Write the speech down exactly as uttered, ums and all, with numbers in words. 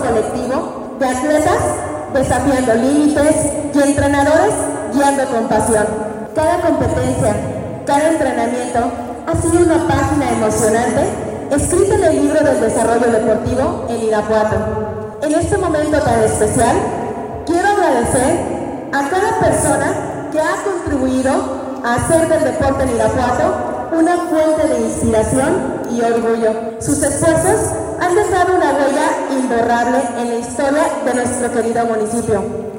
colectivo de atletas desafiando límites y entrenadores guiando con pasión. Cada competencia, cada entrenamiento ha sido una página emocionante escrita en el libro del desarrollo deportivo en Irapuato. En este momento tan especial, quiero agradecer a cada persona que ha contribuido a hacer del deporte en Irapuato una fuente de inspiración y orgullo. Sus esfuerzos han dejado una huella imborrable en la historia de nuestro querido municipio.